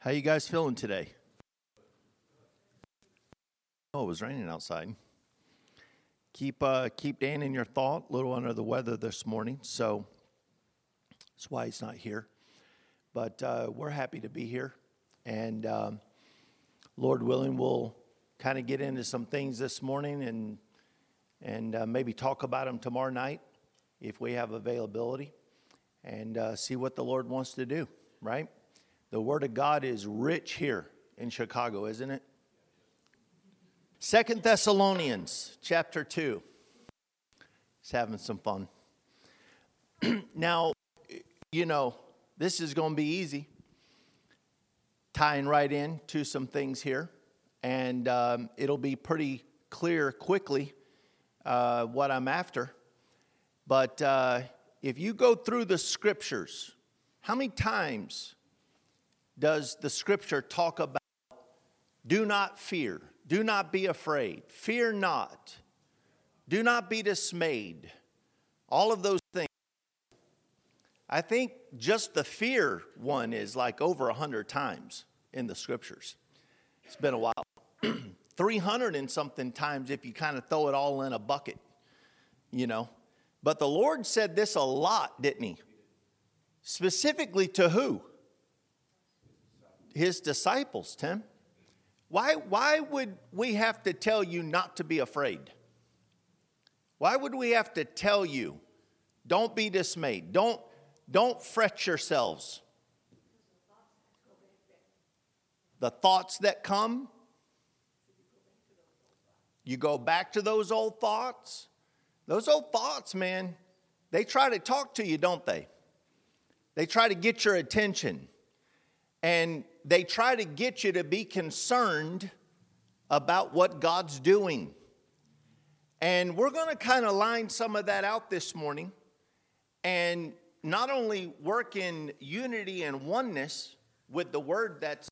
How you guys feeling today? Oh, it was raining outside. Keep Dan in your thought. A little under the weather this morning, so that's why he's not here. But we're happy to be here, and Lord willing, we'll kind of get into some things this morning and maybe talk about them tomorrow night if we have availability, and see what the Lord wants to do. Right? The Word of God is rich here in Chicago, isn't it? 2 Thessalonians chapter 2. Just having some fun. Now, this is going to be easy. Tying right in to some things here. And it'll be pretty clear quickly what I'm after. But if you go through the scriptures, how many times does the scripture talk about do not fear, do not be afraid, fear not, do not be dismayed, all of those things? I think just the fear one is like over 100 times in the scriptures. It's been a while. 300 and something times if you kind of throw it all in a bucket, But the Lord said this a lot, didn't he? Specifically to who? His disciples, Tim. Why would we have to tell you not to be afraid? Why would we have to tell you, don't be dismayed, don't fret yourselves? The thoughts that come, you go back to those old thoughts. Those old thoughts, man, they try to talk to you, don't they? They try to get your attention. And they try to get you to be concerned about what God's doing. And we're going to kind of line some of that out this morning and not only work in unity and oneness with the word that's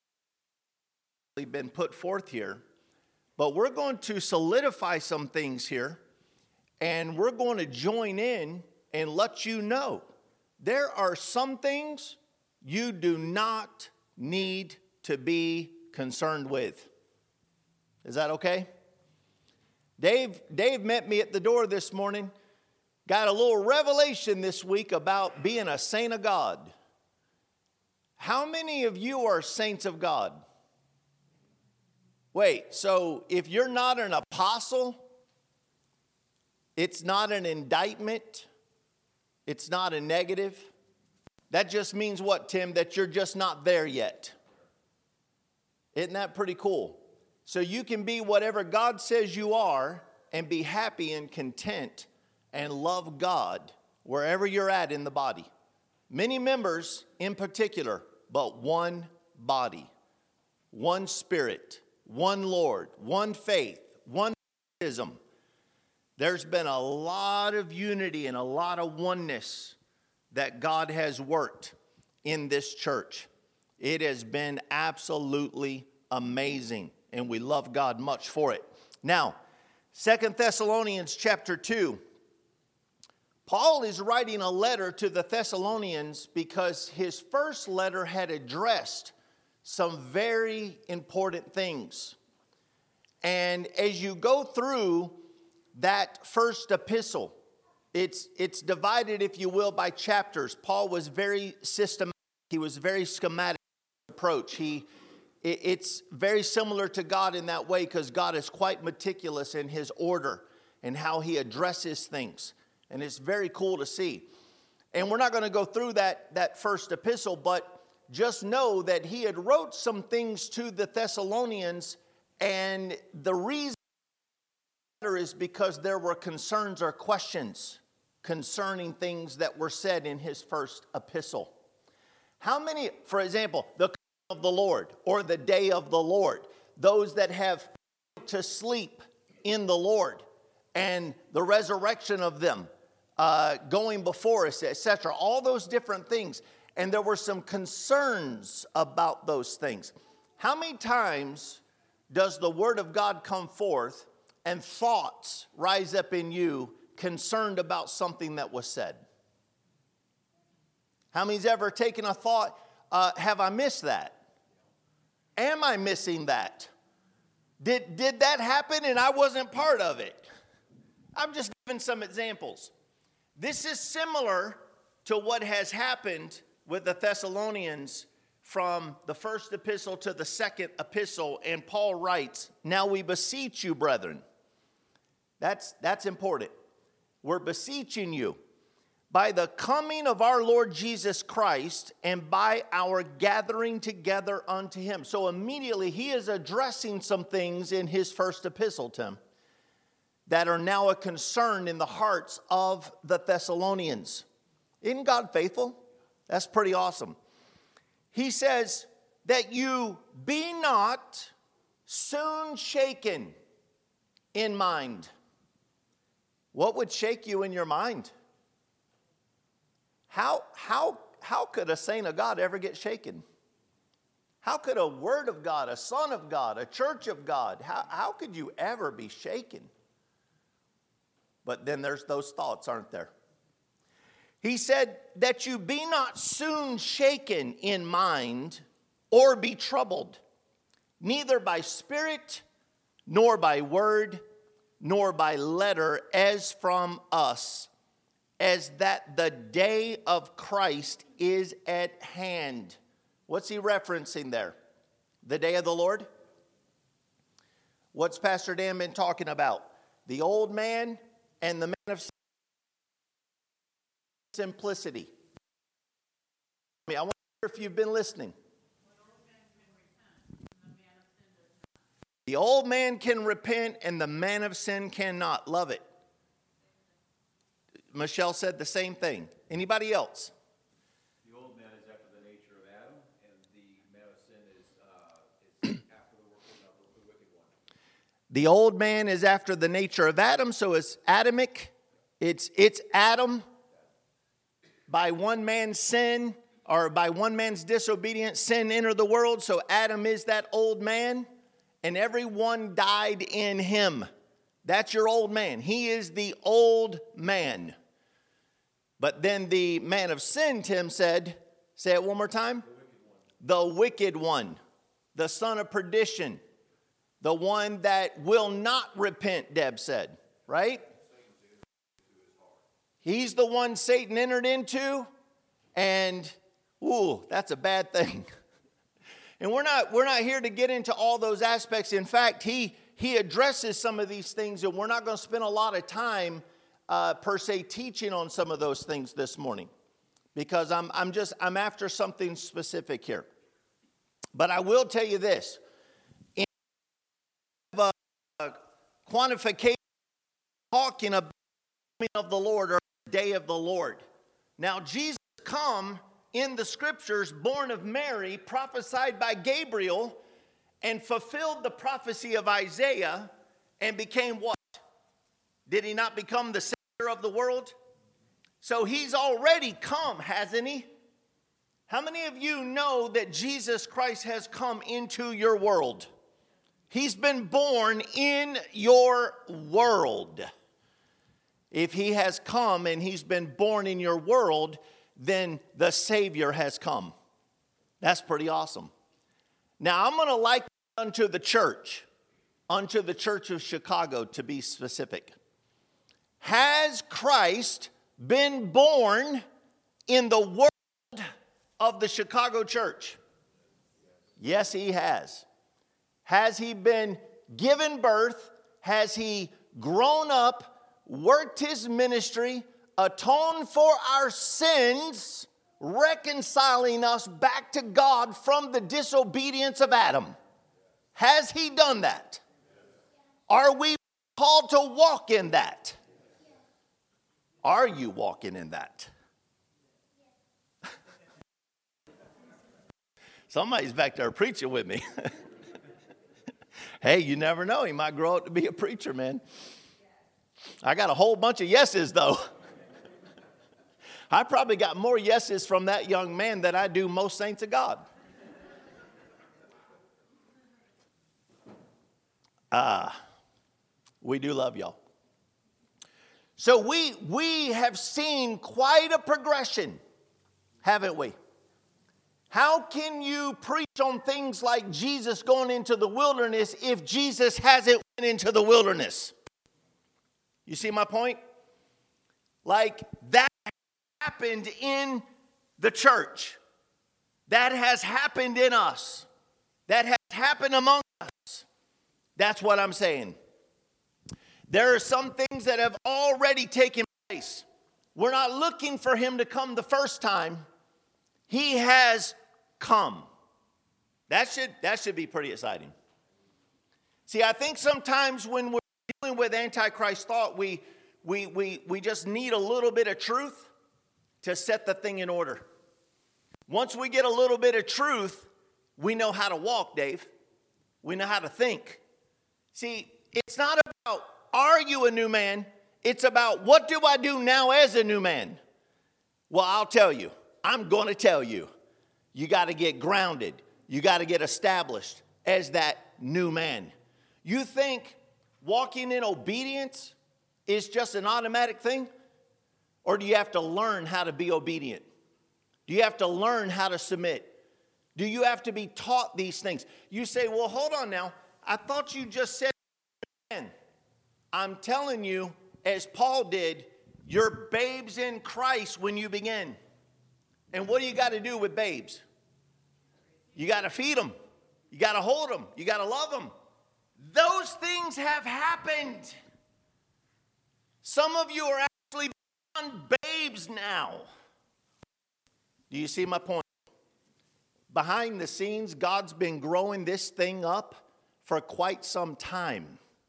been put forth here, but we're going to solidify some things here, and we're going to join in and let you know there are some things you do not need to be concerned with. Is that okay? Dave met me at the door this morning. Got a little revelation this week about being a saint of God. How many of you are saints of God? Wait, so if you're not an apostle, it's not an indictment, it's not a negative. That just means what, Tim? That you're just not there yet. Isn't that pretty cool? So you can be whatever God says you are and be happy and content and love God wherever you're at in the body. Many members in particular, but one body, one spirit, one Lord, one faith, one baptism. There's been a lot of unity and a lot of oneness that God has worked in this church. It has been absolutely amazing, and we love God much for it. Now, 2 Thessalonians chapter 2. Paul is writing a letter to the Thessalonians because his first letter had addressed some very important things. And as you go through that first epistle, it's divided, if you will, by chapters. Paul was very systematic. He was very schematic approach. It's very similar to God in that way because God is quite meticulous in his order and how he addresses things. And it's very cool to see. And we're not going to go through that first epistle, but just know that he had wrote some things to the Thessalonians, and the reason is because there were concerns or questions concerning things that were said in his first epistle. How many, for example, the coming of the Lord or the day of the Lord, those that have to sleep in the Lord and the resurrection of them going before us, etc., all those different things. And there were some concerns about those things. How many times does the word of God come forth and thoughts rise up in you concerned about something that was said? How many's ever taken a thought, have I missed that? Am I missing that? Did that happen and I wasn't part of it? I'm just giving some examples. This is similar to what has happened with the Thessalonians from the first epistle to the second epistle. And Paul writes, now we beseech you, brethren. That's important. We're beseeching you by the coming of our Lord Jesus Christ and by our gathering together unto him. So immediately he is addressing some things in his first epistle, Tim, that are now a concern in the hearts of the Thessalonians. Isn't God faithful? That's pretty awesome. He says that you be not soon shaken in mind. What would shake you in your mind? How could a saint of God ever get shaken? How could a word of God, a son of God, a church of God, how could you ever be shaken? But then there's those thoughts, aren't there? He said that you be not soon shaken in mind or be troubled, neither by spirit, nor by word, nor by letter as from us, as that the day of Christ is at hand. What's he referencing there? The day of the Lord? What's Pastor Dan been talking about? The old man and the man of simplicity. I wonder if you've been listening. The old man can repent and the man of sin cannot. Love it. Michelle said the same thing. Anybody else? The old man is after the nature of Adam, and the man of sin is after the working of the wicked one. The old man is after the nature of Adam, so it's Adamic. It's Adam. By one man's sin, or by one man's disobedience, sin entered the world. So Adam is that old man, and everyone died in him. That's your old man. He is the old man. But then the man of sin, Tim said, say it one more time. The wicked one. The son of perdition. The one that will not repent, Deb said. Right? He's the one Satan entered into. And, that's a bad thing. And we're not here to get into all those aspects. In fact, he addresses some of these things, and we're not going to spend a lot of time per se teaching on some of those things this morning, because I'm after something specific here. But I will tell you this: in quantification, talking about the coming of the Lord or the day of the Lord. Now, Jesus come in the scriptures, born of Mary, prophesied by Gabriel, and fulfilled the prophecy of Isaiah, and became what? Did he not become the Savior of the world? So he's already come, hasn't he? How many of you know that Jesus Christ has come into your world? He's been born in your world. If he has come and he's been born in your world, then the Savior has come. That's pretty awesome. Now, I'm going to liken it unto the church of Chicago, to be specific. Has Christ been born in the world of the Chicago church? Yes, he has. Has he been given birth? Has he grown up, worked his ministry, atoned for our sins, reconciling us back to God from the disobedience of Adam? Has he done that? Are we called to walk in that? Are you walking in that? Somebody's back there preaching with me. Hey, you never know. He might grow up to be a preacher, man. I got a whole bunch of yeses, though. I probably got more yeses from that young man than I do most saints of God. We do love y'all. So we have seen quite a progression, haven't we? How can you preach on things like Jesus going into the wilderness if Jesus hasn't went into the wilderness? You see my point? Like, that happened in the church. That has happened in us. That has happened among us. That's what I'm saying. There are some things that have already taken place. We're not looking for him to come the first time. He has come. That should be pretty exciting. See, I think sometimes when we're dealing with Antichrist thought, we just need a little bit of truth to set the thing in order. Once we get a little bit of truth, we know how to walk, Dave. We know how to think. See, it's not about, are you a new man? It's about, what do I do now as a new man? Well, I'll tell you. I'm going to tell you. You got to get grounded. You got to get established as that new man. You think walking in obedience is just an automatic thing? Or do you have to learn how to be obedient? Do you have to learn how to submit? Do you have to be taught these things? You say, well, hold on now. I thought you just said, man. I'm telling you, as Paul did, you're babes in Christ when you begin. And what do you got to do with babes? You got to feed them. You got to hold them. You got to love them. Those things have happened. Some of you are actually beyond babes now. Do you see my point? Behind the scenes, God's been growing this thing up for quite some time.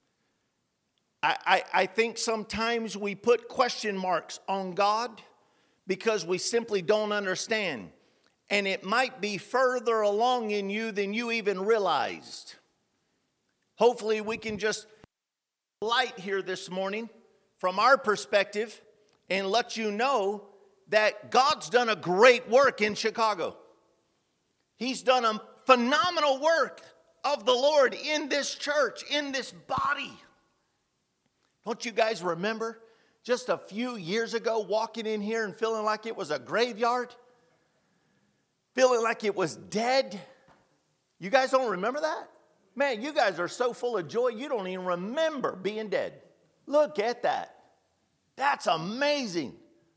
I think sometimes we put question marks on God because we simply don't understand. And it might be further along in you than you even realized. Hopefully we can just light here this morning from our perspective and let you know that God's done a great work in Chicago. He's done a phenomenal work of the Lord in this church, in this body. Don't you guys remember just a few years ago walking in here and feeling like it was a graveyard? Feeling like it was dead? You guys don't remember that? Man, you guys are so full of joy, you don't even remember being dead. Look at that. That's amazing.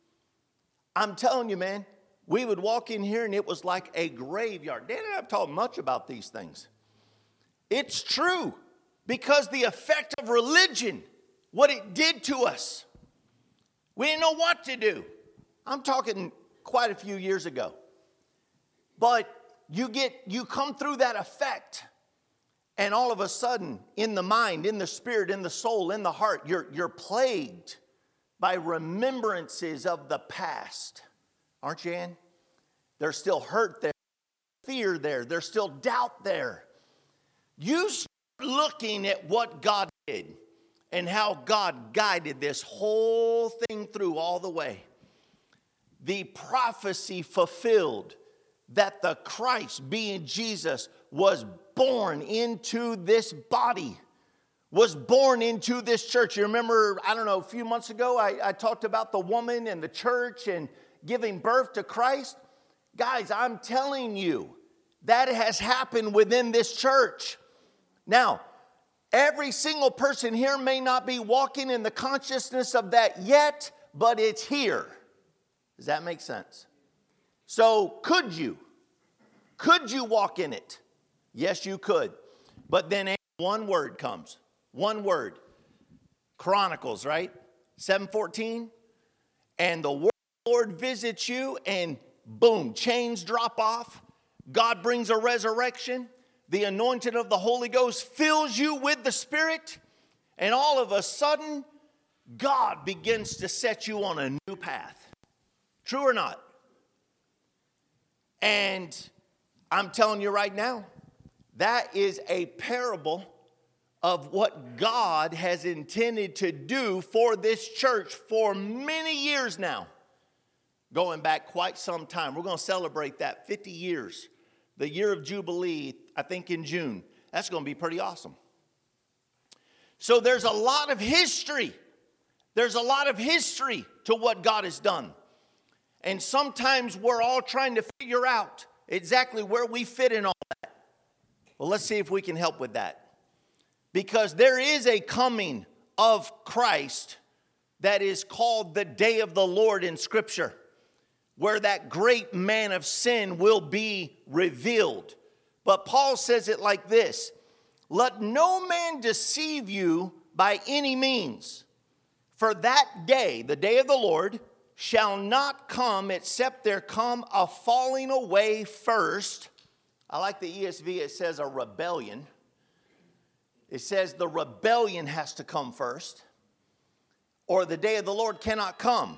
I'm telling you, man, we would walk in here and it was like a graveyard. Dan and I have talked much about these things. It's true because the effect of religion, what it did to us, we didn't know what to do. I'm talking quite a few years ago. But you come through that effect, and all of a sudden, in the mind, in the spirit, in the soul, in the heart, you're plagued by remembrances of the past. Aren't you, Ann? There's still hurt there, fear there, there's still doubt there. You start looking at what God did and how God guided this whole thing through all the way. The prophecy fulfilled that the Christ, being Jesus, was born into this body, was born into this church. You remember, I don't know, a few months ago, I talked about the woman and the church and giving birth to Christ. Guys, I'm telling you, that has happened within this church. Now, every single person here may not be walking in the consciousness of that yet, but it's here. Does that make sense? So could you? Could you walk in it? Yes, you could. But then one word comes. One word. Chronicles, right? 7:14. And the Lord visits you and boom, chains drop off. God brings a resurrection. The anointing of the Holy Ghost fills you with the Spirit. And all of a sudden, God begins to set you on a new path. True or not? And I'm telling you right now, that is a parable of what God has intended to do for this church for many years now. Going back quite some time. We're going to celebrate that 50 years. The year of Jubilee, I think in June. That's going to be pretty awesome. So there's a lot of history. There's a lot of history to what God has done. And sometimes we're all trying to figure out exactly where we fit in all that. Well, let's see if we can help with that. Because there is a coming of Christ that is called the day of the Lord in Scripture, where that great man of sin will be revealed. But Paul says it like this: let no man deceive you by any means, for that day, the day of the Lord, shall not come except there come a falling away first. I like the ESV, it says a rebellion. It says the rebellion has to come first, or the day of the Lord cannot come.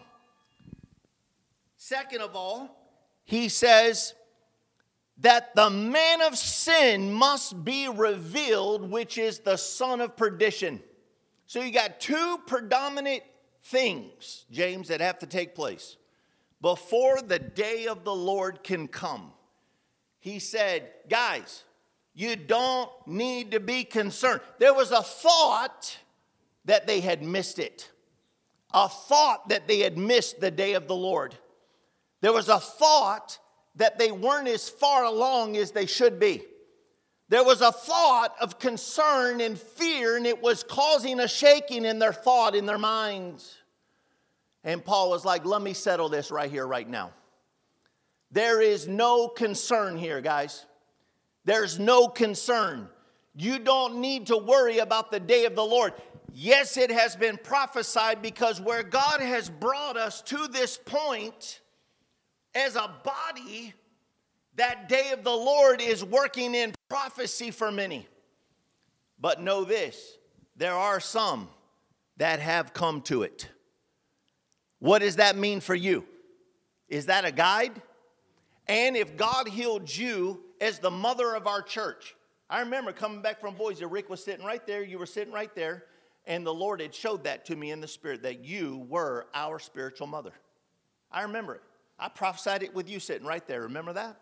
Second of all, he says that the man of sin must be revealed, which is the son of perdition. So you got two predominant things, James, that have to take place before the day of the Lord can come. He said, guys, you don't need to be concerned. There was a thought that they had missed it. A thought that they had missed the day of the Lord. There was a thought that they weren't as far along as they should be. There was a thought of concern and fear, and it was causing a shaking in their thought, in their minds. And Paul was like, let me settle this right here, right now. There is no concern here, guys. There's no concern. You don't need to worry about the day of the Lord. Yes, it has been prophesied, because where God has brought us to this point as a body, that day of the Lord is working in prophecy for many. But know this, there are some that have come to it. What does that mean for you? Is that a guide? And if God healed you as the mother of our church, I remember coming back from Boise, Rick was sitting right there, you were sitting right there, and the Lord had showed that to me in the Spirit, that you were our spiritual mother. I remember it. I prophesied it with you sitting right there. Remember that?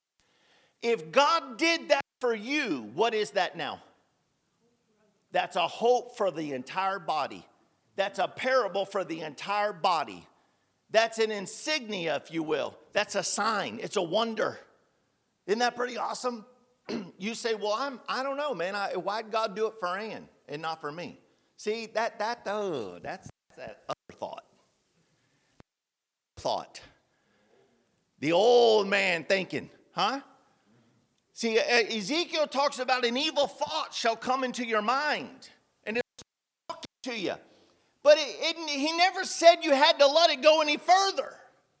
If God did that for you, what is that now? That's a hope for the entire body. That's a parable for the entire body. That's an insignia, if you will. That's a sign. It's a wonder. Isn't that pretty awesome? You say, well, I don't know, man. Why'd God do it for Ann and not for me? See, that's that other thought. The old man thinking, huh? See, Ezekiel talks about an evil thought shall come into your mind, and it's talking to you. But he never said you had to let it go any further.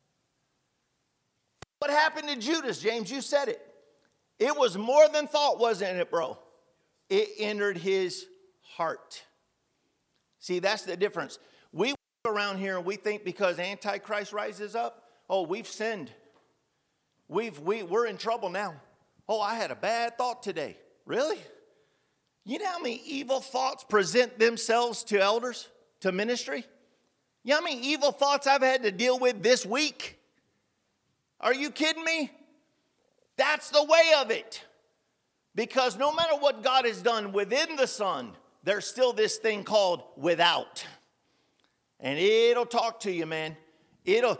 What happened to Judas, James? You said it. It was more than thought, wasn't it, bro? It entered his heart. See, that's the difference. We walk around here and we think because Antichrist rises up, oh, we've sinned. We're in trouble now. Oh, I had a bad thought today. Really? You know how many evil thoughts present themselves to elders, to ministry? You know how many evil thoughts I've had to deal with this week? Are you kidding me? That's the way of it. Because no matter what God has done within the Son, there's still this thing called without. And it'll talk to you, man. It'll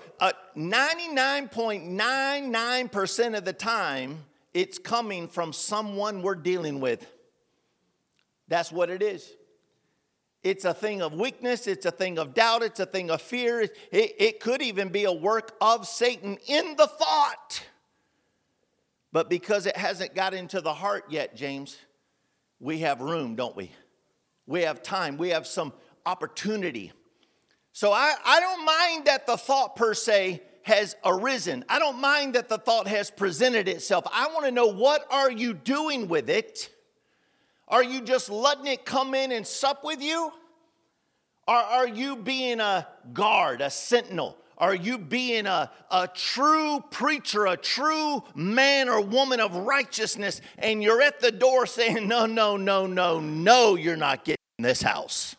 99.99% of the time, it's coming from someone we're dealing with. That's what it is. It's a thing of weakness. It's a thing of doubt. It's a thing of fear. It could even be a work of Satan in the thought. But because it hasn't got into the heart yet, James, we have room, don't we? We have time. We have some opportunity. So I don't mind that the thought per se has arisen. I don't mind that the thought has presented itself. I want to know, what are you doing with it? Are you just letting it come in and sup with you? Or are you being a guard, a sentinel? Are you being a true preacher, a true man or woman of righteousness, and you're at the door saying, no, you're not getting in this house?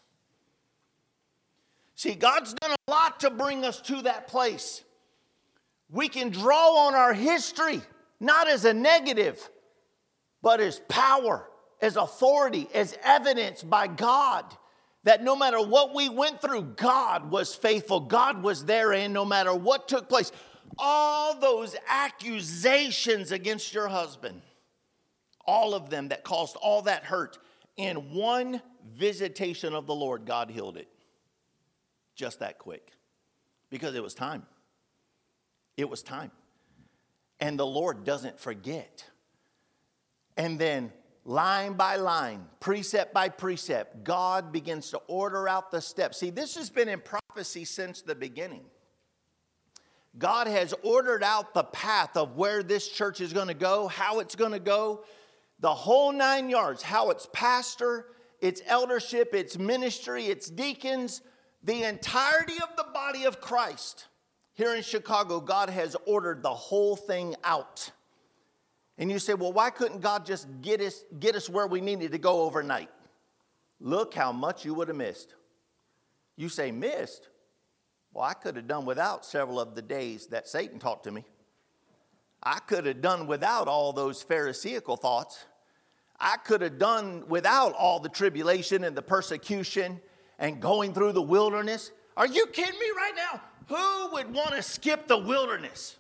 See, God's done a lot to bring us to that place. We can draw on our history, not as a negative, but as power, as authority, as evidence by God, that no matter what we went through, God was faithful. God was there, and no matter what took place. all those accusations against your husband, all of them that caused all that hurt, in one visitation of the Lord, God healed it. Just that quick. Because it was time. It was time. And the Lord doesn't forget. And then line by line, precept by precept, God begins to order out the steps. See, this has been in prophecy since the beginning. God has ordered out the path of where this church is going to go, how it's going to go, the whole 9 yards, how its pastor, its eldership, its ministry, its deacons, the entirety of the body of Christ. Here in Chicago, God has ordered the whole thing out. And you say, well, why couldn't God just get us where we needed to go overnight? Look how much you would have missed. You say, missed? Well, I could have done without several of the days that Satan talked to me. I could have done without all those Pharisaical thoughts. I could have done without all the tribulation and the persecution and going through the wilderness. Are you kidding me right now? Who would want to skip the wilderness?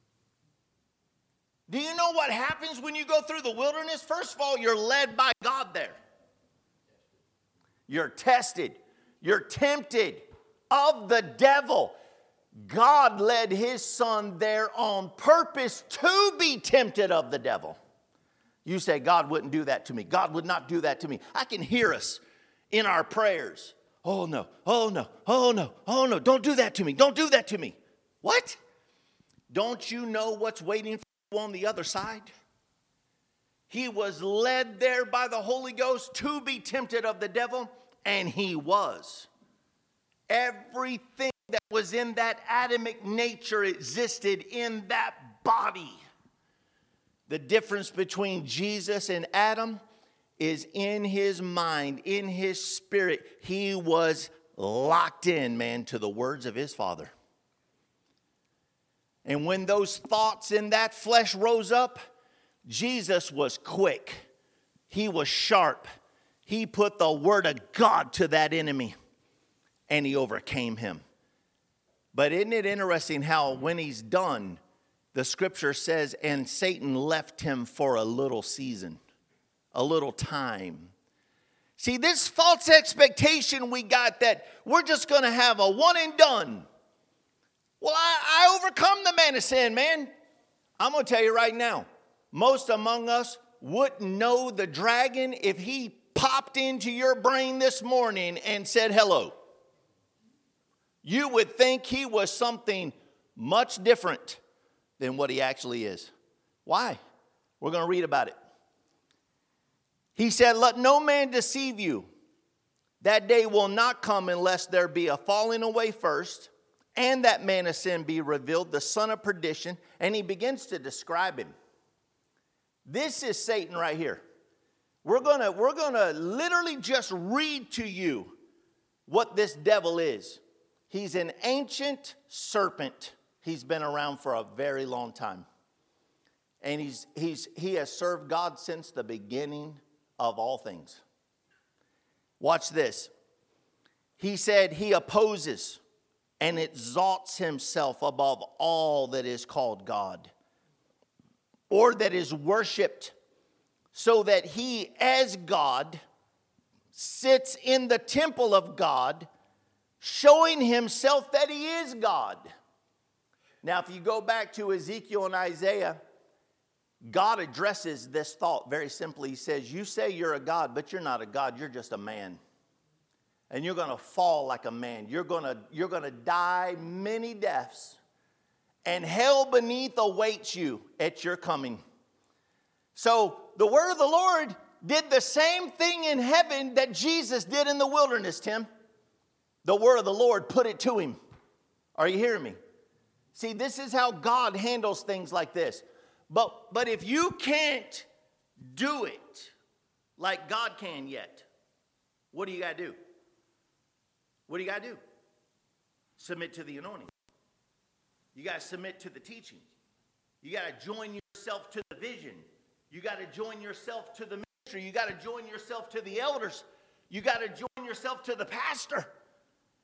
Do you know what happens when you go through the wilderness? First of all, you're led by God there. You're tested. You're tempted of the devil. God led his son there on purpose to be tempted of the devil. You say, God wouldn't do that to me. God would not do that to me. I can hear us in our prayers. Oh no, oh no, oh no, oh no, don't do that to me. Don't do that to me. What? Don't you know what's waiting for you on the other side? He was led there by the Holy Ghost to be tempted of the devil, and he was. Everything that was in that Adamic nature existed in that body. The difference between Jesus and Adam is in his mind, in his spirit. He was locked in, man, to the words of his Father. And when those thoughts in that flesh rose up, Jesus was quick. He was sharp. He put the word of God to that enemy, and he overcame him. But isn't it interesting how when he's done, the scripture says, and Satan left him for a little season, a little time. See, this false expectation we got that we're just going to have a one and done. Well, I overcome the man of sin, man. I'm going to tell you right now, most among us wouldn't know the dragon if he popped into your brain this morning and said hello. You would think he was something much different than what he actually is. Why? We're going to read about it. He said, let no man deceive you. That day will not come unless there be a falling away first, and that man of sin be revealed, the son of perdition. And he begins to describe him. This is Satan right here. We're gonna literally just read to you what this devil is. He's an ancient serpent. He's been around for a very long time. And he has served God since the beginning of all things. Watch this. He said he opposes and exalts himself above all that is called God or that is worshiped, so that he as God sits in the temple of God, showing himself that he is God. Now, if you go back to Ezekiel and Isaiah, God addresses this thought very simply. He says, you say you're a God, but you're not a God. You're just a man. And you're going to fall like a man. You're going to die many deaths. And hell beneath awaits you at your coming. So the word of the Lord did the same thing in heaven that Jesus did in the wilderness, Tim. The word of the Lord put it to him. Are you hearing me? See, this is how God handles things like this. But if you can't do it like God can yet, what do you got to do? What do you got to do? Submit to the anointing. You got to submit to the teaching. You got to join yourself to the vision. You got to join yourself to the ministry. You got to join yourself to the elders. You got to join yourself to the pastor.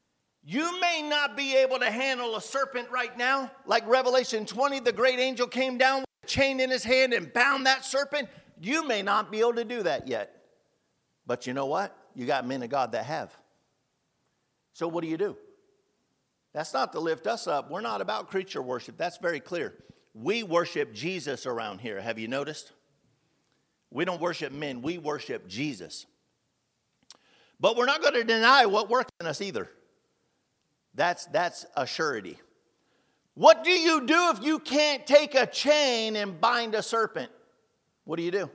You may not be able to handle a serpent right now. Like Revelation 20, the great angel came down with a chain in his hand and bound that serpent. You may not be able to do that yet. But you know what? You got men of God that have. So what do? That's not to lift us up. We're not about creature worship. That's very clear. We worship Jesus around here. Have you noticed? We don't worship men. We worship Jesus. But we're not going to deny what works in us either. That's a surety. What do you do if you can't take a chain and bind a serpent? What do?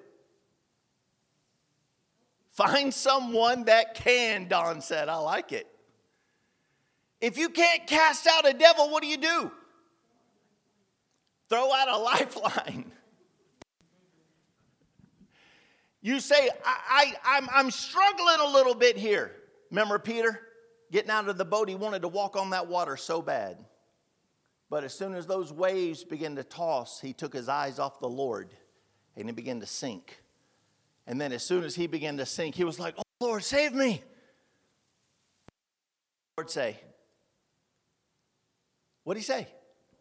Find someone that can, Don said. I like it. If you can't cast out a devil, what do? Throw out a lifeline. You say, I'm struggling a little bit here. Remember Peter? Getting out of the boat, he wanted to walk on that water so bad. But as soon as those waves began to toss, he took his eyes off the Lord and he began to sink. And then as soon as he began to sink, he was like, oh, Lord, save me. What did the Lord say? What did he say?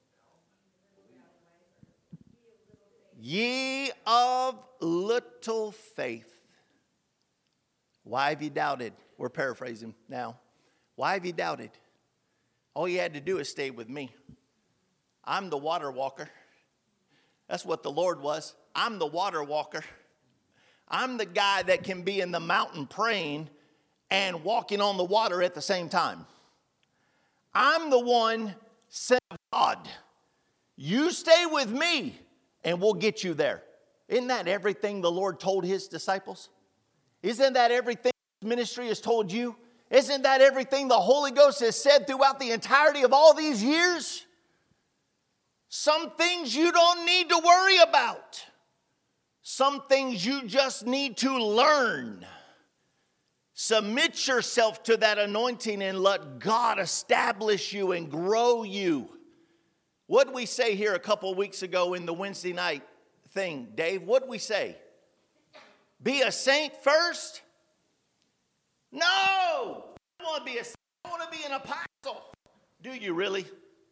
Ye of little faith. Why have you doubted? We're paraphrasing now. Why have you doubted? All you had to do is stay with me. I'm the water walker. That's what the Lord was. I'm the water walker. I'm the guy that can be in the mountain praying and walking on the water at the same time. I'm the one sent of God. You stay with me and we'll get you there. Isn't that everything the Lord told his disciples? Isn't that everything his ministry has told you? Isn't that everything the Holy Ghost has said throughout the entirety of all these years? Some things you don't need to worry about. Some things you just need to learn. Submit yourself to that anointing and let God establish you and grow you. What did we say here a couple weeks ago in the Wednesday night thing, Dave? What did we say? Be a saint first? No! I don't want to be a saint. I want to be an apostle. Do you really?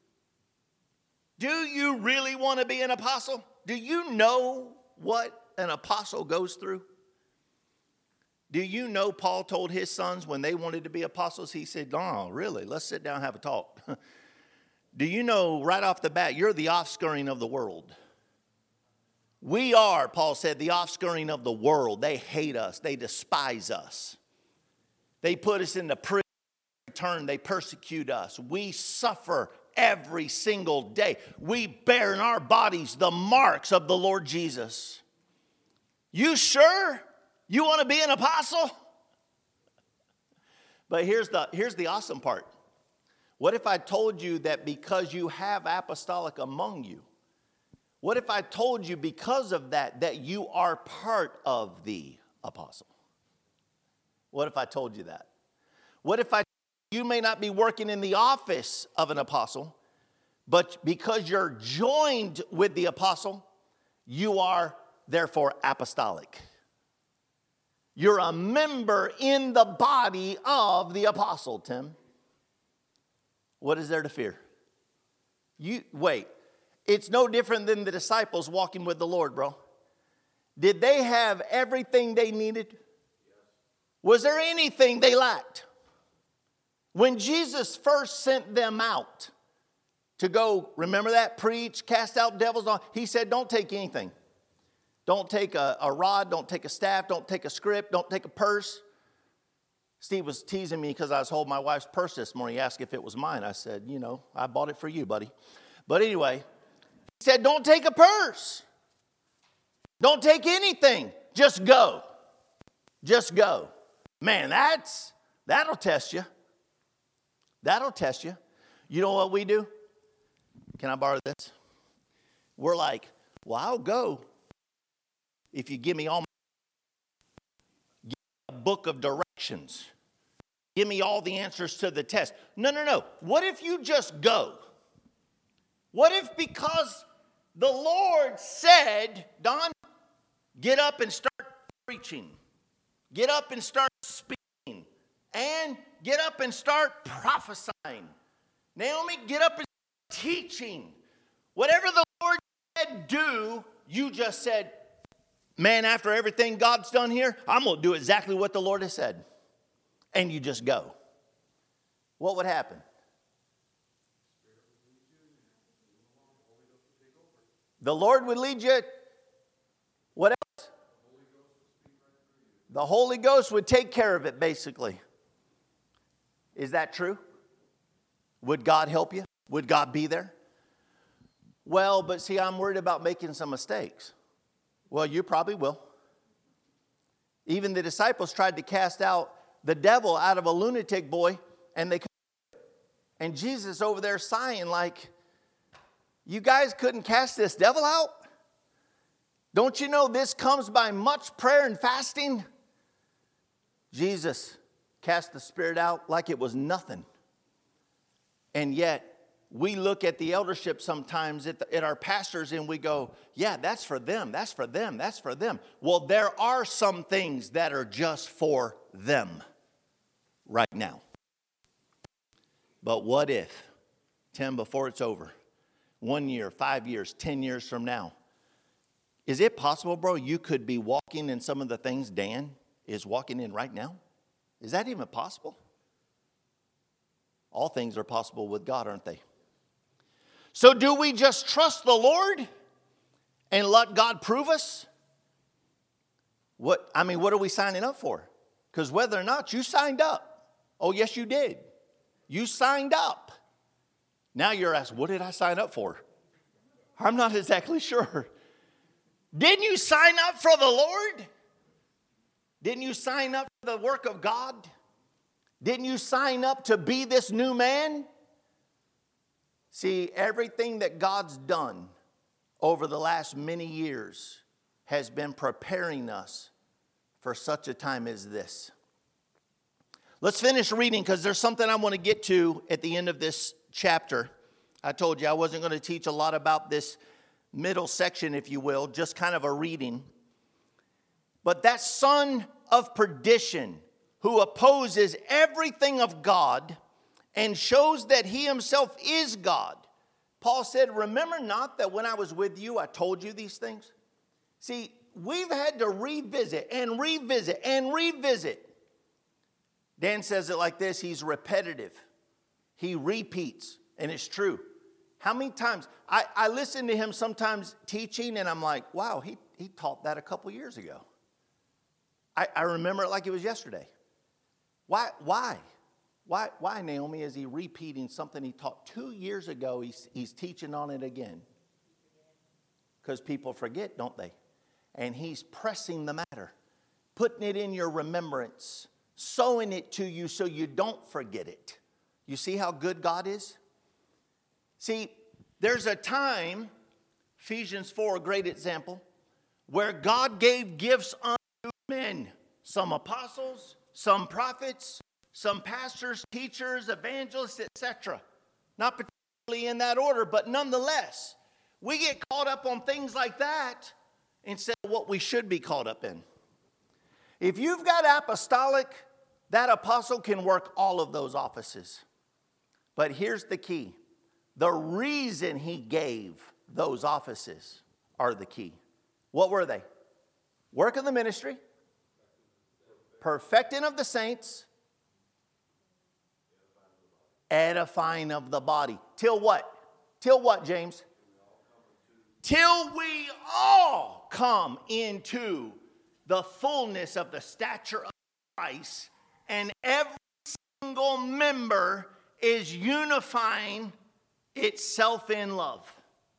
Do you really want to be an apostle? Do you know what an apostle goes through? Do you know Paul told his sons when they wanted to be apostles, he said, oh, really? Let's sit down and have a talk. Do you know right off the bat, you're the offscouring of the world? We are, Paul said, the offscouring of the world. They hate us. They despise us. They put us in the prison. They persecute us. We suffer every single day. We bear in our bodies the marks of the Lord Jesus. You sure you want to be an apostle? But here's the awesome part. What if I told you that because you have apostolic among you, what if I told you because of that you are part of the apostle? What if I told you that? What if you may not be working in the office of an apostle, but because you're joined with the apostle, you are therefore apostolic. You're a member in the body of the apostle, Tim. What is there to fear? Wait, it's no different than the disciples walking with the Lord, bro. Did they have everything they needed? Was there anything they lacked? When Jesus first sent them out to go, remember that, preach, cast out devils, he said, don't take anything. Don't take a rod, don't take a staff, don't take a script, don't take a purse. Steve was teasing me because I was holding my wife's purse this morning. He asked if it was mine. I said, I bought it for you, buddy. But anyway, he said, don't take a purse. Don't take anything. Just go. Just go. Man, that'll test you. That'll test you. You know what we do? Can I borrow this? We're like, well, I'll go if you give me all give me a book of directions. Give me all the answers to the test. No. What if you just go? What if because the Lord said, Don, get up and start preaching. Get up and start speaking. And get up and start prophesying. Naomi, get up and start teaching. Whatever the Lord said do, you just said, man, after everything God's done here, I'm going to do exactly what the Lord has said. And you just go. What would happen? The Lord would lead you. What else? The Holy Ghost would take care of it, basically. Is that true? Would God help you? Would God be there? Well, but see, I'm worried about making some mistakes. Well, you probably will. Even the disciples tried to cast out the devil out of a lunatic boy, and they couldn't. And Jesus over there sighing like, you guys couldn't cast this devil out? Don't you know this comes by much prayer and fasting? Jesus cast the spirit out like it was nothing. And yet, we look at the eldership sometimes at our pastors and we go, yeah, that's for them, that's for them, that's for them. Well, there are some things that are just for them right now. But what if, Tim, before it's over, 1 year, 5 years, 10 years from now, is it possible, bro, you could be walking in some of the things Dan is walking in right now? Is that even possible? All things are possible with God, aren't they? So do we just trust the Lord and let God prove us? What are we signing up for? Because whether or not you signed up. Oh, yes, you did. You signed up. Now you're asked, what did I sign up for? I'm not exactly sure. Didn't you sign up for the Lord? Didn't you sign up for the work of God? Didn't you sign up to be this new man? See, everything that God's done over the last many years has been preparing us for such a time as this. Let's finish reading because there's something I want to get to at the end of this chapter. I told you I wasn't going to teach a lot about this middle section, if you will, just kind of a reading. But that son of perdition who opposes everything of God and shows that he himself is God. Paul said, remember not that when I was with you, I told you these things? See, we've had to revisit and revisit and revisit. Dan says it like this, he's repetitive. He repeats, and it's true. How many times? I listen to him sometimes teaching, and I'm like, wow, he taught that a couple years ago. I remember it like it was yesterday. Why? Why, Naomi, is he repeating something he taught 2 years ago? He's teaching on it again. Because people forget, don't they? And he's pressing the matter, putting it in your remembrance, sowing it to you so you don't forget it. You see how good God is? See, there's a time, Ephesians 4, a great example, where God gave gifts unto men, some apostles, some prophets, some pastors, teachers, evangelists, etc. Not particularly in that order, but nonetheless, we get caught up on things like that instead of what we should be caught up in. If you've got apostolic, that apostle can work all of those offices. But here's the key. The reason he gave those offices are the key. What were they? Work of the ministry, perfecting of the saints, edifying of the body. Till what? Till what, James? Till we all come into the fullness of the stature of Christ, and every single member is unifying itself in love.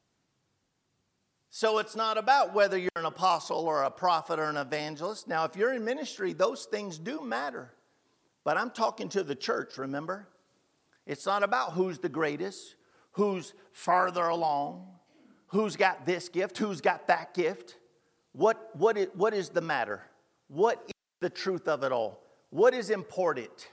So it's not about whether you're an apostle or a prophet or an evangelist. Now, if you're in ministry, those things do matter. But I'm talking to the church, remember? It's not about who's the greatest, who's farther along, who's got this gift, who's got that gift. What is the matter? What is the truth of it all? What is important?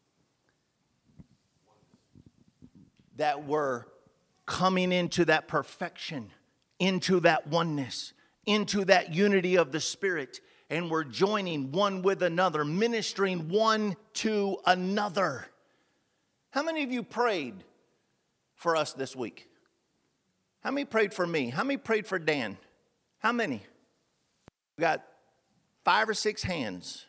That we're coming into that perfection, into that oneness, into that unity of the Spirit, and we're joining one with another, ministering one to another. How many of you prayed for us this week? How many prayed for me? How many prayed for Dan? How many? We got 5 or 6 hands.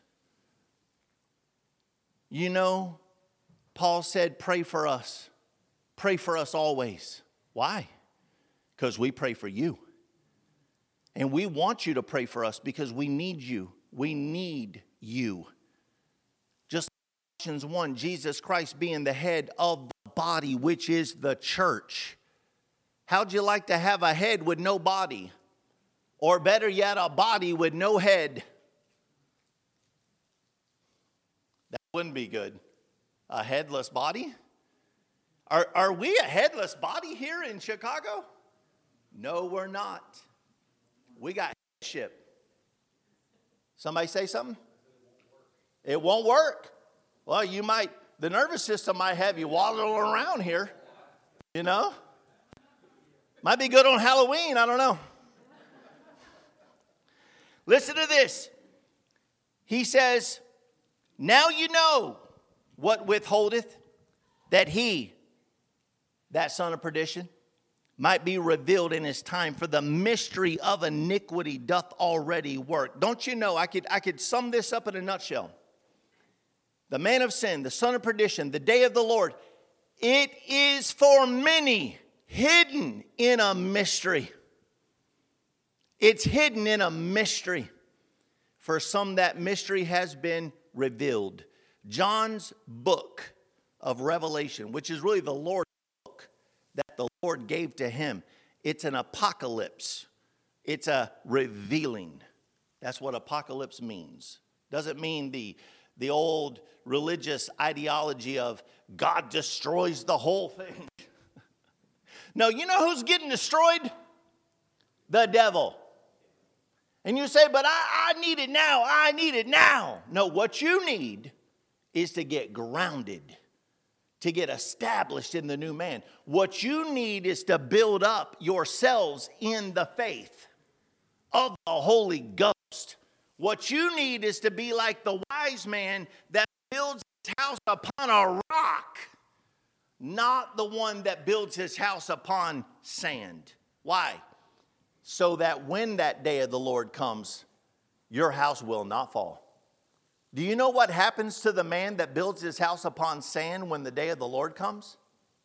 You know, Paul said, pray for us. Pray for us always. Why? Because we pray for you. And we want you to pray for us because we need you. We need you. Just like Colossians 1, Jesus Christ being the head of the body, which is the church. How'd you like to have a head with no body? Or better yet, a body with no head? That wouldn't be good. A headless body? Are we a headless body here in Chicago? No, we're not. We got headship. Somebody say something? It won't work. Well, the nervous system might have you waddling around here, you know? Might be good on Halloween, I don't know. Listen to this. He says, now you know what withholdeth, that he, that son of perdition, might be revealed in his time, for the mystery of iniquity doth already work. Don't you know, I could sum this up in a nutshell. The man of sin, the son of perdition, the day of the Lord, it is for many hidden in a mystery. It's hidden in a mystery. For some, that mystery has been revealed. John's book of Revelation, which is really the Lord's book that the Lord gave to him, it's an apocalypse. It's a revealing. That's what apocalypse means. Doesn't mean the old religious ideology of God destroys the whole thing. No, you know who's getting destroyed? The devil. And you say, but I need it now. I need it now. No, what you need is to get grounded, to get established in the new man. What you need is to build up yourselves in the faith of the Holy Ghost. What you need is to be like the wise man that builds his house upon a rock, not the one that builds his house upon sand. Why? So that when that day of the Lord comes, your house will not fall. Do you know what happens to the man that builds his house upon sand when the day of the Lord comes?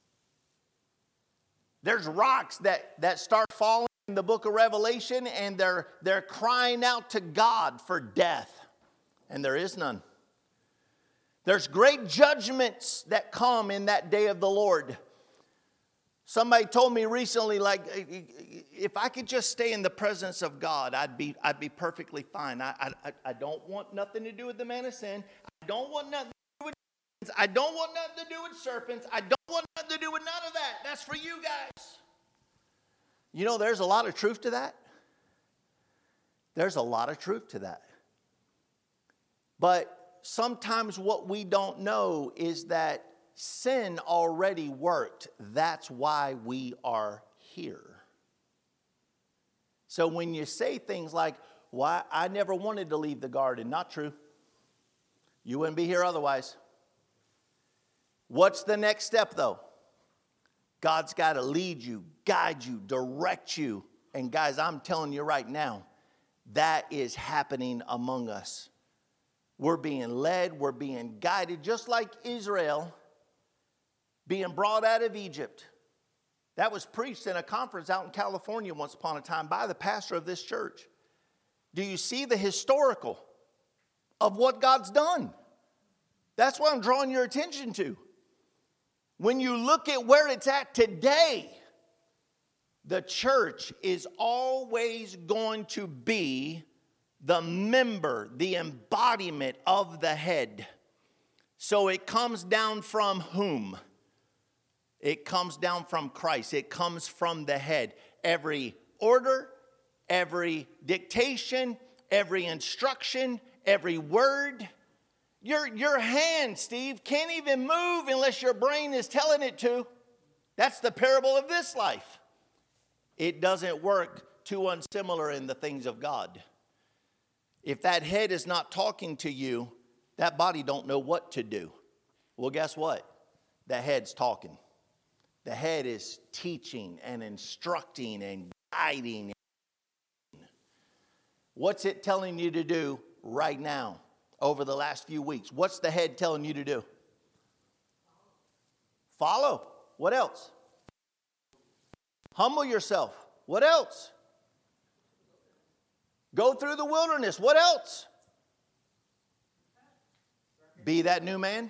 There's rocks that start falling in the book of Revelation, and they're crying out to God for death, and there is none. There's great judgments that come in that day of the Lord. Somebody told me recently, like, if I could just stay in the presence of God, I'd be perfectly fine. I don't want nothing to do with the man of sin. I don't want nothing to do with demons. I don't want nothing to do with serpents. I don't want nothing to do with none of that. That's for you guys. You know, there's a lot of truth to that. There's a lot of truth to that. But sometimes what we don't know is that sin already worked. That's why we are here. So when you say things like, "Why I never wanted to leave the garden," not true. You wouldn't be here otherwise. What's the next step though? God's got to lead you, guide you, direct you. And guys, I'm telling you right now, that is happening among us. We're being led, we're being guided, just like Israel being brought out of Egypt. That was preached in a conference out in California once upon a time by the pastor of this church. Do you see the historical of what God's done? That's what I'm drawing your attention to. When you look at where it's at today, the church is always going to be the member, the embodiment of the head. So it comes down from whom? It comes down from Christ. It comes from the head. Every order, every dictation, every instruction, every word. Your hand, Steve, can't even move unless your brain is telling it to. That's the parable of this life. It doesn't work too unsimilar in the things of God. If that head is not talking to you, that body don't know what to do. Well, guess what? The head's talking. The head is teaching and instructing and guiding. What's it telling you to do right now over the last few weeks? What's the head telling you to do? Follow. What else? Humble yourself. What else? Go through the wilderness. What else? Be that new man.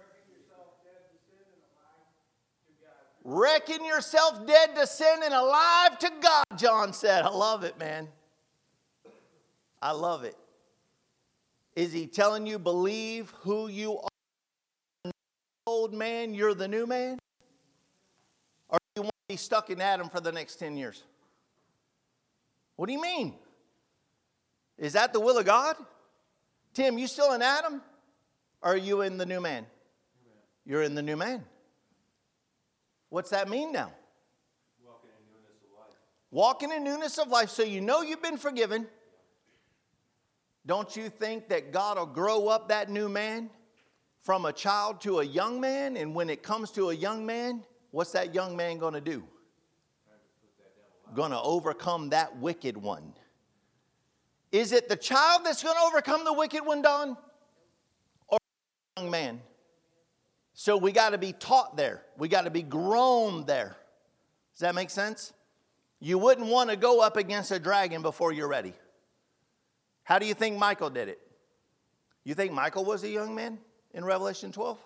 Reckon yourself dead to sin and alive to God, John said. I love it, man. I love it. Is he telling you believe who you are? Old man, you're the new man? Or do you want to be stuck in Adam for the next 10 years? What do you mean? Is that the will of God? Tim, you still in Adam? Or are you in the new man? You're in the new man. What's that mean now? Walking in newness of life. Walking in newness of life. So you know you've been forgiven. Don't you think that God will grow up that new man from a child to a young man? And when it comes to a young man, what's that young man going to do? Going to overcome that wicked one. Is it the child that's going to overcome the wicked one, Don? Or the young man? So we got to be taught there. We got to be grown there. Does that make sense? You wouldn't want to go up against a dragon before you're ready. How do you think Michael did it? You think Michael was a young man in Revelation 12?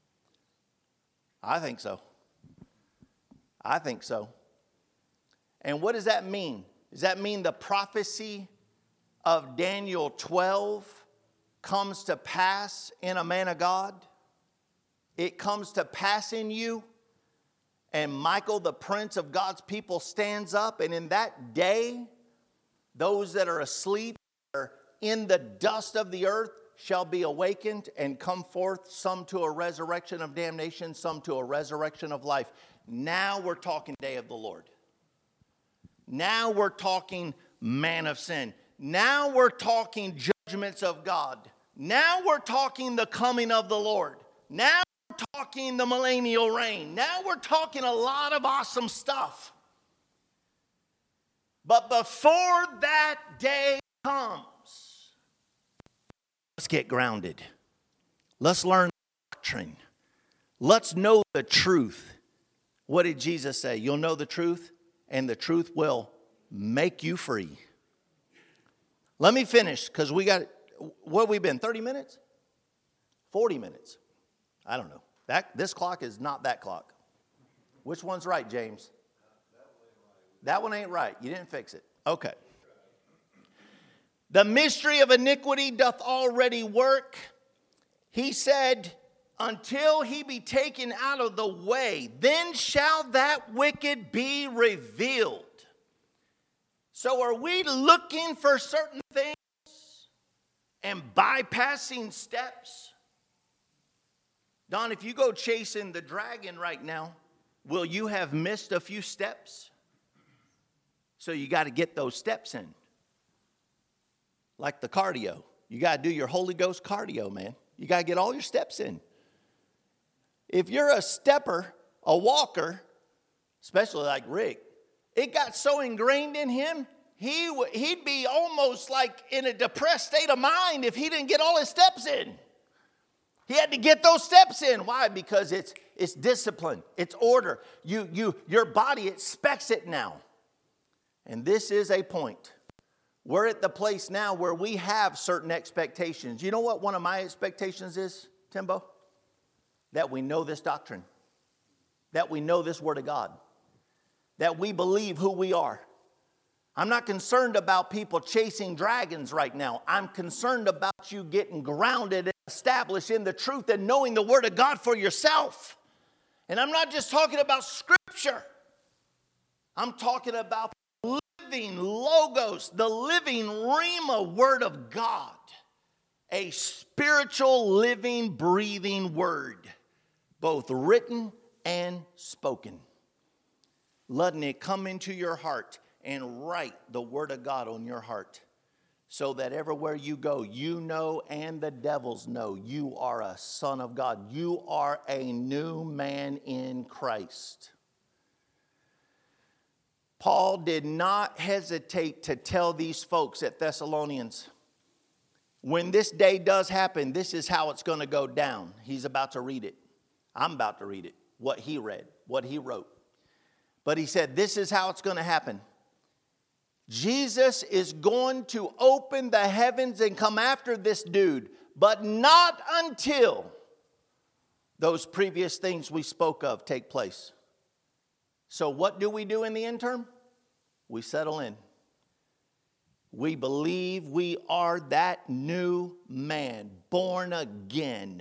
I think so. I think so. And what does that mean? Does that mean the prophecy of Daniel 12 comes to pass in a man of God? It comes to pass in you. And Michael, the prince of God's people, stands up. And in that day, those that are asleep or in the dust of the earth shall be awakened and come forth, some to a resurrection of damnation, some to a resurrection of life. Now we're talking day of the Lord. Now we're talking man of sin. Now we're talking judgments of God. Now we're talking the coming of the Lord. Now we're talking the millennial reign. Now we're talking a lot of awesome stuff. But before that day comes, let's get grounded. Let's learn doctrine. Let's know the truth. What did Jesus say? You'll know the truth, and the truth will make you free. Let me finish, because we got, what have we been, 30 minutes? 40 minutes. I don't know. This clock is not that clock. Which one's right, James? That one ain't right. You didn't fix it. Okay. The mystery of iniquity doth already work. He said, until he be taken out of the way, then shall that wicked be revealed. So are we looking for certain things and bypassing steps? Don, if you go chasing the dragon right now, will you have missed a few steps? So you got to get those steps in. Like the cardio. You got to do your Holy Ghost cardio, man. You got to get all your steps in. If you're a stepper, a walker, especially like Rick, it got so ingrained in him, he'd be almost like in a depressed state of mind if he didn't get all his steps in. He had to get those steps in. Why? Because it's discipline. It's order. Your body expects it now. And this is a point. We're at the place now where we have certain expectations. You know what one of my expectations is, Timbo? That we know this doctrine. That we know this Word of God. That we believe who we are. I'm not concerned about people chasing dragons right now. I'm concerned about you getting grounded and established in the truth and knowing the Word of God for yourself. And I'm not just talking about Scripture. I'm talking about the living Logos, the living Rhema Word of God. A spiritual, living, breathing Word. Both written and spoken. Letting it come into your heart and write the Word of God on your heart. so that everywhere you go, you know and the devils know you are a son of God. You are a new man in Christ. Paul did not hesitate to tell these folks at Thessalonians, when this day does happen, this is how it's going to go down. He's about to read it. I'm about to read it, what he read, what he wrote. But he said, this is how it's going to happen. Jesus is going to open the heavens and come after this dude, but not until those previous things we spoke of take place. So what do we do in the interim? We settle in. We believe we are that new man, born again,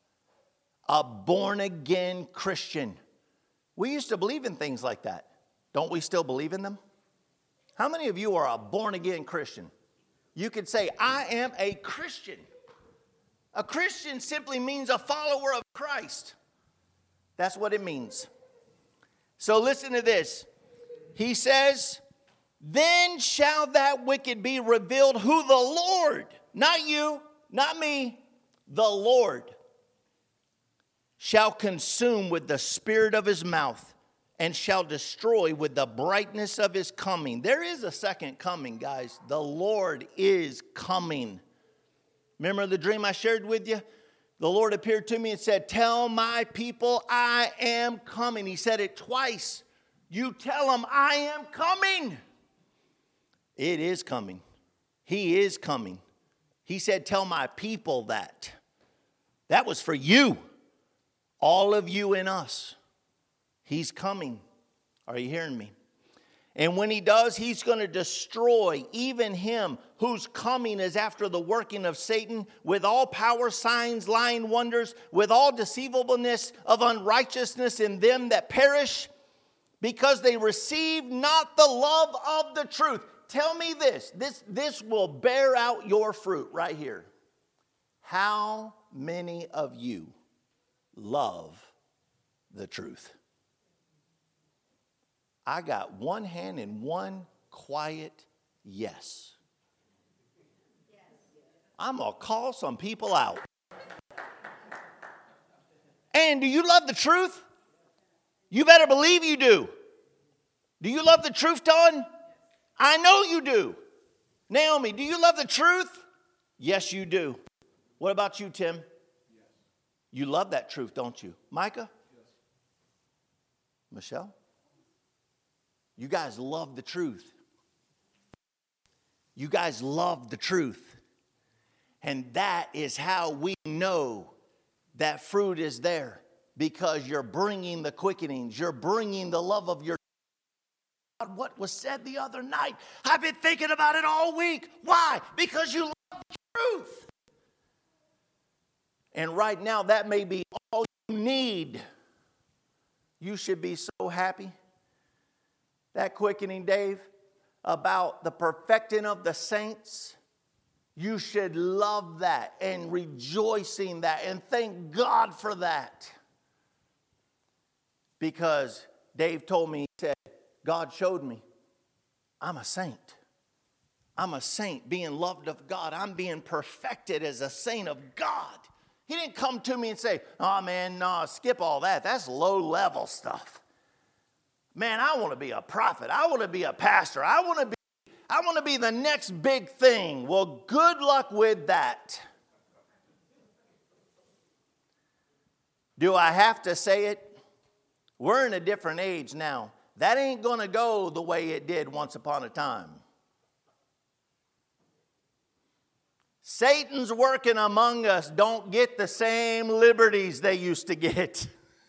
a born again Christian. We used to believe in things like that. Don't we still believe in them? How many of you are a born-again Christian? You could say, I am a Christian. A Christian simply means a follower of Christ. That's what it means. So listen to this. He says, then shall that wicked be revealed who the Lord, not you, not me, the Lord, shall consume with the spirit of his mouth, and shall destroy with the brightness of his coming. There is a second coming, guys. The Lord is coming. Remember the dream I shared with you? The Lord appeared to me and said, tell my people I am coming. He said it twice. You tell them I am coming. It is coming. He is coming. He said, tell my people that. That was for you. All of you and us. He's coming. Are you hearing me? And when he does, he's going to destroy even him whose coming is after the working of Satan, with all power, signs, lying wonders, with all deceivableness of unrighteousness in them that perish, because they receive not the love of the truth. Tell me this will bear out your fruit right here. How many of you love the truth? I got one hand and one quiet yes. I'm going to call some people out. And do you love the truth? You better believe you do. Do you love the truth, Don? I know you do. Naomi, do you love the truth? Yes, you do. What about you, Tim? Yes. You love that truth, don't you? Micah? Yes. Michelle? You guys love the truth. You guys love the truth. And that is how we know that fruit is there. Because you're bringing the quickenings. You're bringing the love of your God. What was said the other night? I've been thinking about it all week. Why? Because you love the truth. And right now, that may be all you need. You should be so happy. That quickening, Dave, about the perfecting of the saints, you should love that and rejoicing that and thank God for that. Because Dave told me, he said, God showed me I'm a saint. I'm a saint being loved of God. I'm being perfected as a saint of God. He didn't come to me and say, oh man, no, skip all that. That's low level stuff. Man, I want to be a prophet. I want to be a pastor. I want to be the next big thing. Well, good luck with that. Do I have to say it? We're in a different age now. That ain't going to go the way it did once upon a time. Satan's working among us don't get the same liberties they used to get.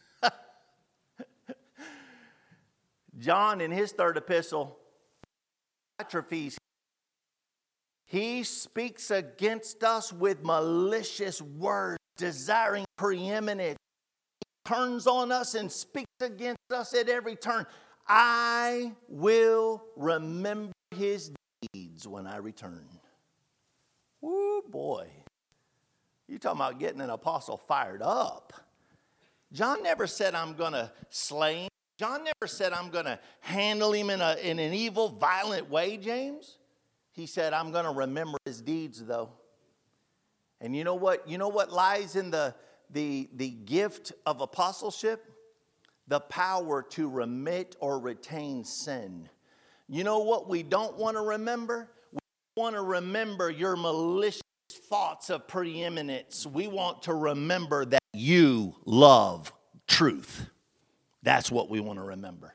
John, in his third epistle, atrophies. He speaks against us with malicious words, desiring preeminence. He turns on us and speaks against us at every turn. I will remember his deeds when I return. Woo, boy. You talking about getting an apostle fired up. John never said, I'm going to slay him. John never said, I'm going to handle him in an evil, violent way, James. He said, I'm going to remember his deeds, though. And you know what? You know what lies in the gift of apostleship? The power to remit or retain sin. You know what we don't want to remember? We want to remember your malicious thoughts of preeminence. We want to remember that you love truth. That's what we want to remember.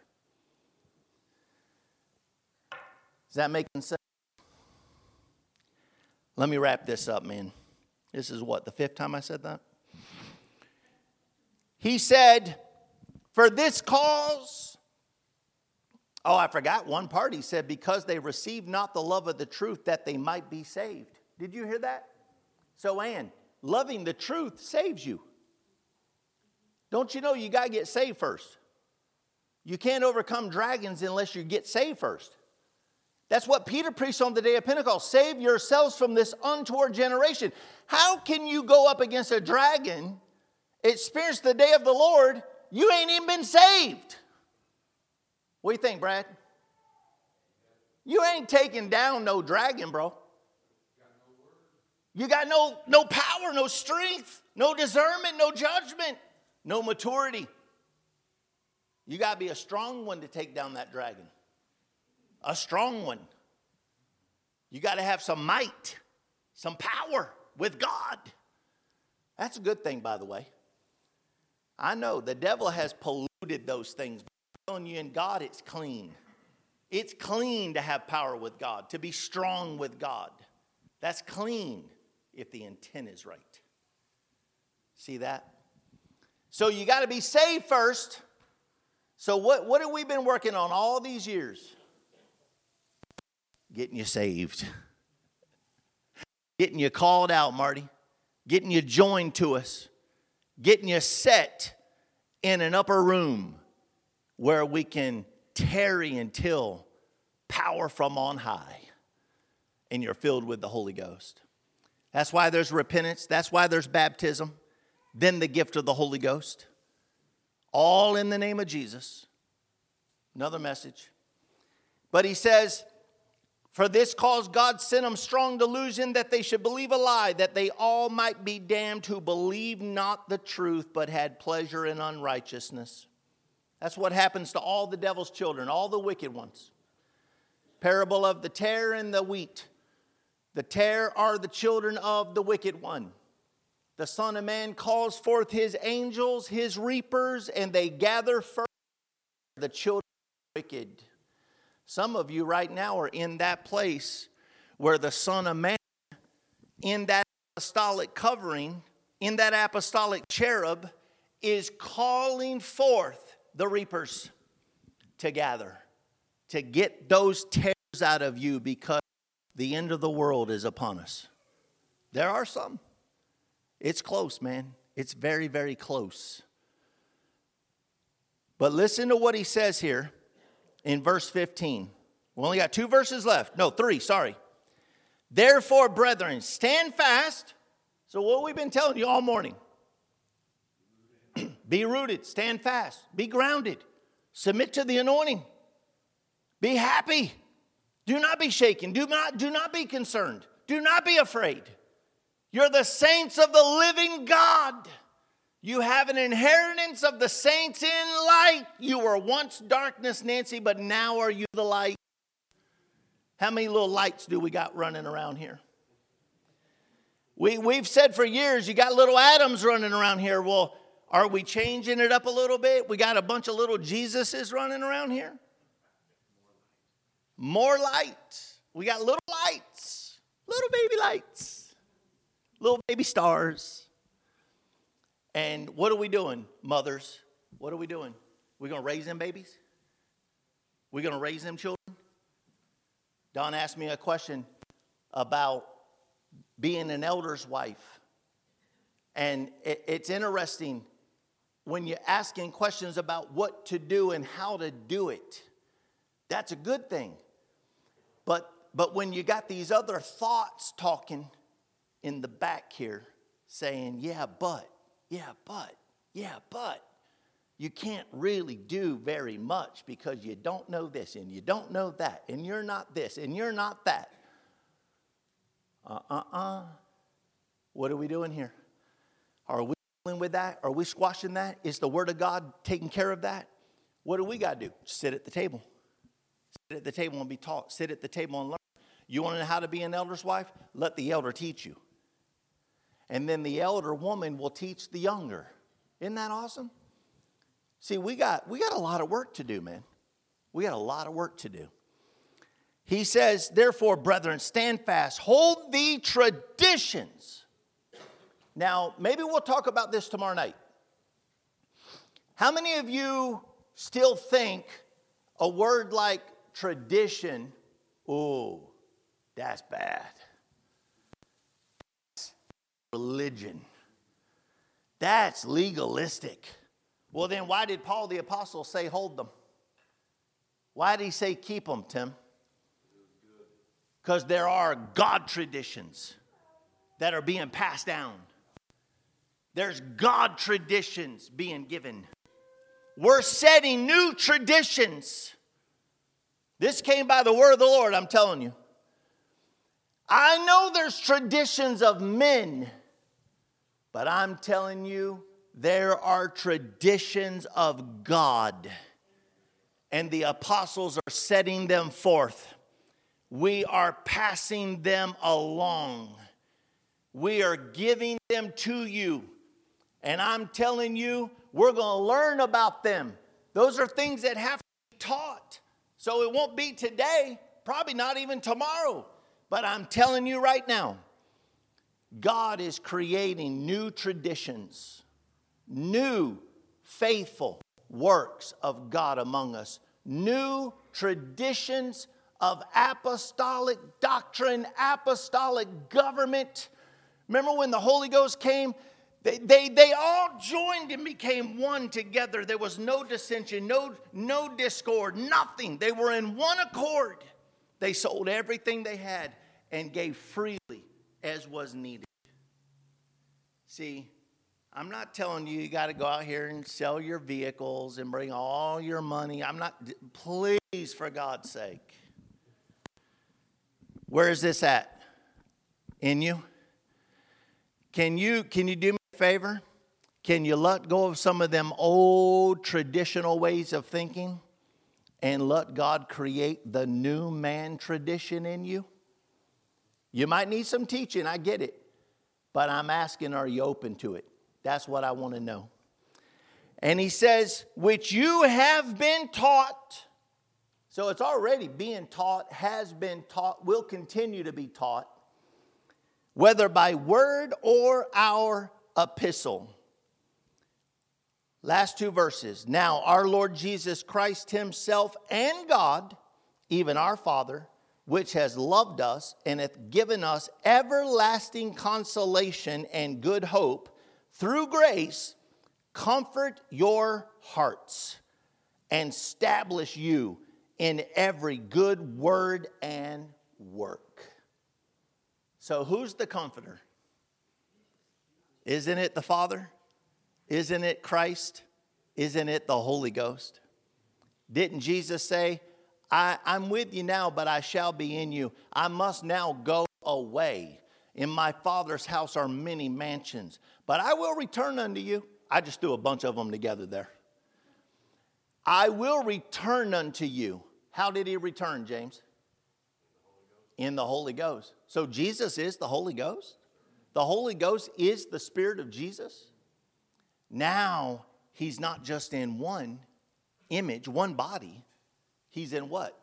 Is that making sense? Let me wrap this up, man. This is what, the 5th time I said that? He said, for this cause, oh, I forgot one part. He said, because they received not the love of the truth that they might be saved. Did you hear that? So, Ann, loving the truth saves you. Don't you know you got to get saved first? You can't overcome dragons unless you get saved first. That's what Peter preached on the day of Pentecost. Save yourselves from this untoward generation. How can you go up against a dragon, experience the day of the Lord, you ain't even been saved? What do you think, Brad? You ain't taking down no dragon, bro. You got no power, no strength, no discernment, no judgment, no maturity. You got to be a strong one to take down that dragon. A strong one. You got to have some might, some power with God. That's a good thing, by the way. I know the devil has polluted those things. But I'm telling you, in God, it's clean. It's clean to have power with God, to be strong with God. That's clean if the intent is right. See that? So you got to be saved first. So what have we been working on all these years? Getting you saved. Getting you called out, Marty. Getting you joined to us. Getting you set in an upper room where we can tarry until power from on high and you're filled with the Holy Ghost. That's why there's repentance. That's why there's baptism. Then the gift of the Holy Ghost. All in the name of Jesus. Another message. But he says, for this cause God sent them strong delusion that they should believe a lie, that they all might be damned who believe not the truth, but had pleasure in unrighteousness. That's what happens to all the devil's children, all the wicked ones. Parable of the tare and the wheat. The tare are the children of the wicked one. The Son of Man calls forth his angels, his reapers, and they gather first the children of the wicked. Some of you right now are in that place where the Son of Man, in that apostolic covering, in that apostolic cherub, is calling forth the reapers to gather, to get those tares out of you because the end of the world is upon us. There are some. It's close, man. It's very, very close. But listen to what he says here in verse 15. We only got 2 verses left. No, 3, sorry. Therefore, brethren, stand fast. So what we've been telling you all morning. Be rooted, stand fast, be grounded, submit to the anointing. Be happy. Do not be shaken. Do not be concerned. Do not be afraid. You're the saints of the living God. You have an inheritance of the saints in light. You were once darkness, Nancy, but now are you the light. How many little lights do we got running around here? We've said for years, you got little Adams running around here. Well, are we changing it up a little bit? We got a bunch of little Jesuses running around here. More light. We got little lights. Little baby lights. Little baby stars. And what are we doing, mothers? What are we doing? We going to raise them babies? We going to raise them children? Don asked me a question about being an elder's wife. And it's interesting when you're asking questions about what to do and how to do it. That's a good thing. But when you got these other thoughts talking in the back here, saying, yeah, but, you can't really do very much because you don't know this and you don't know that and you're not this and you're not that. What are we doing here? Are we dealing with that? Are we squashing that? Is the Word of God taking care of that? What do we got to do? Sit at the table. Sit at the table and be taught. Sit at the table and learn. You want to know how to be an elder's wife? Let the elder teach you. And then the elder woman will teach the younger. Isn't that awesome? See, we got a lot of work to do, man. We got a lot of work to do. He says, therefore, brethren, stand fast. Hold the traditions. Now, maybe we'll talk about this tomorrow night. How many of you still think a word like tradition, oh, that's bad. That's religion. That's legalistic. Well, then why did Paul the Apostle say hold them? Why did he say keep them, Tim? Because there are God traditions that are being passed down. There's God traditions being given. We're setting new traditions. This came by the word of the Lord, I'm telling you. I know there's traditions of men, but I'm telling you, there are traditions of God. And the apostles are setting them forth. We are passing them along. We are giving them to you. And I'm telling you, we're going to learn about them. Those are things that have to be taught. So it won't be today, probably not even tomorrow. But I'm telling you right now, God is creating new traditions, new faithful works of God among us, new traditions of apostolic doctrine, apostolic government. Remember when the Holy Ghost came? They all joined and became one together. There was no dissension, no discord, nothing. They were in one accord. They sold everything they had and gave freely as was needed. See, I'm not telling you got to go out here and sell your vehicles and bring all your money. Please, for God's sake. Where is this at? In you? Can you do me a favor? Can you let go of some of them old traditional ways of thinking and let God create the new man tradition in you? You might need some teaching, I get it. But I'm asking, are you open to it? That's what I want to know. And he says, which you have been taught. So it's already being taught, has been taught, will continue to be taught, whether by word or our epistle. Last two verses. Now our Lord Jesus Christ himself and God, even our Father, which has loved us and hath given us everlasting consolation and good hope, through grace, comfort your hearts and establish you in every good word and work. So who's the comforter? Isn't it the Father? Isn't it Christ? Isn't it the Holy Ghost? Didn't Jesus say, I'm with you now, but I shall be in you. I must now go away. In my Father's house are many mansions, but I will return unto you. I just threw a bunch of them together there. I will return unto you. How did he return, James? In the Holy Ghost. So Jesus is the Holy Ghost? The Holy Ghost is the Spirit of Jesus? Now, he's not just in one image, one body. He's in what?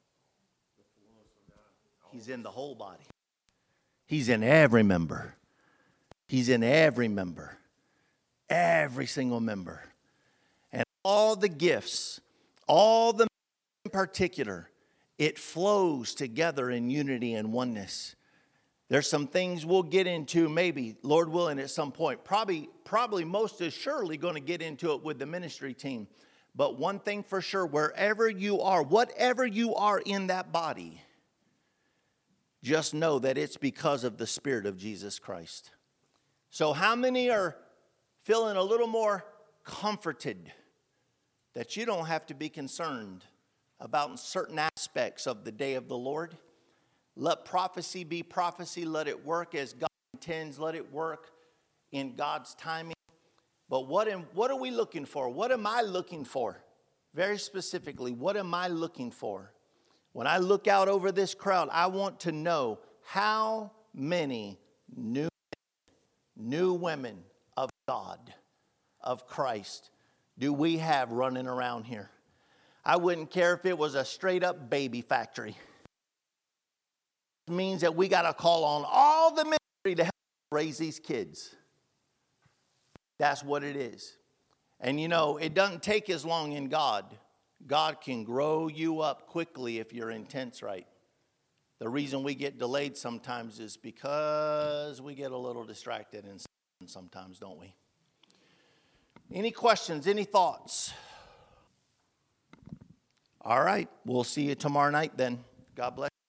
He's in the whole body. He's in every member. He's in every member. Every single member. And all the gifts, all the in particular, it flows together in unity and oneness. There's some things we'll get into maybe, Lord willing, at some point. Probably most assuredly going to get into it with the ministry team. But one thing for sure, wherever you are, whatever you are in that body, just know that it's because of the Spirit of Jesus Christ. So how many are feeling a little more comforted that you don't have to be concerned about certain aspects of the day of the Lord? Let prophecy be prophecy. Let it work as God intends. Let it work in God's timing. But what are we looking for? What am I looking for? Very specifically, what am I looking for? When I look out over this crowd, I want to know how many new women of God, of Christ, do we have running around here? I wouldn't care if it was a straight up baby factory. It means that we got to call on all the ministry to help raise these kids. That's what it is. And you know, it doesn't take as long in God. God can grow you up quickly if your intent's right. The reason we get delayed sometimes is because we get a little distracted and sometimes, don't we? Any questions? Any thoughts? All right. We'll see you tomorrow night then. God bless.